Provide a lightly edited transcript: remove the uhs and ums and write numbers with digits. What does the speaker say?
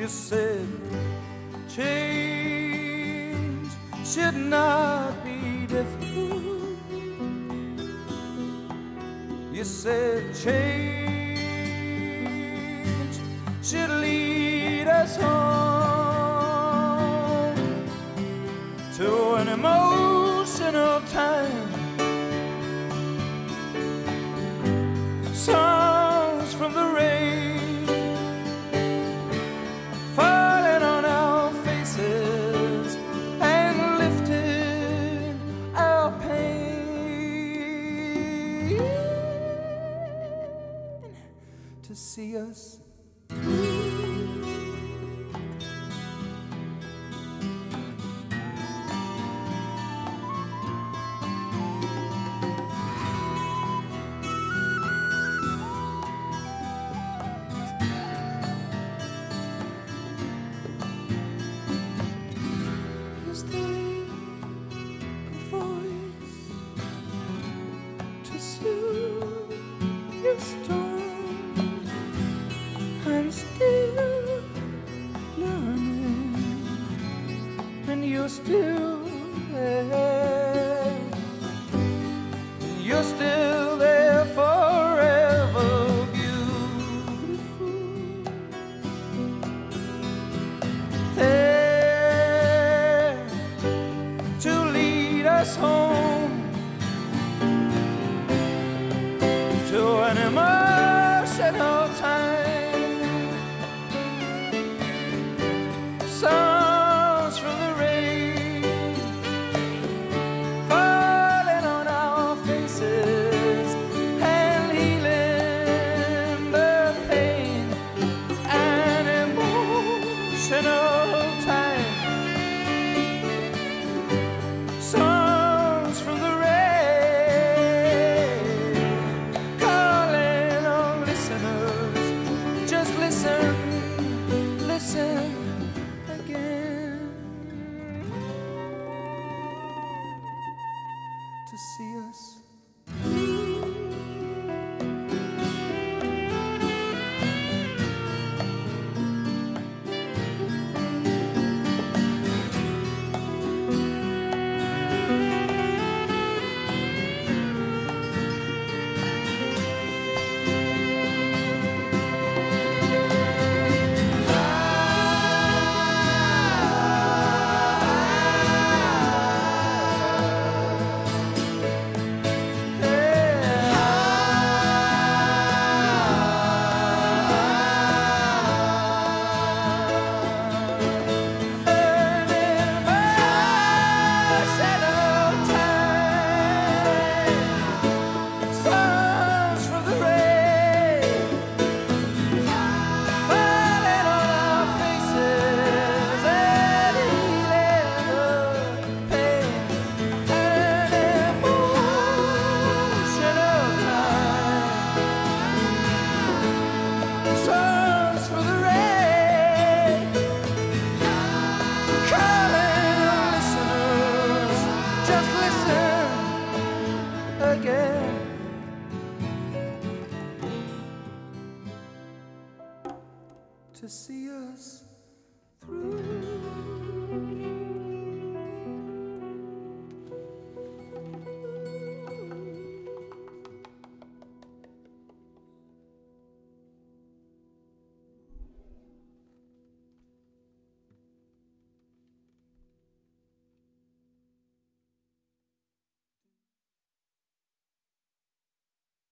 You said change should not be difficult. You said change should lead us home to an emotional time. Songs from the rain falling on our faces and lifting our pain to see us. Is there a voice to soothe your storm? I'm still learning, and you're still there. You're still there, forever beautiful. There to lead us home to an emotional time. Songs from the rain falling on our faces and healing the pain and emotional time. Songs from the rain calling on listeners. Just listen, listen again to see us. Again to see us.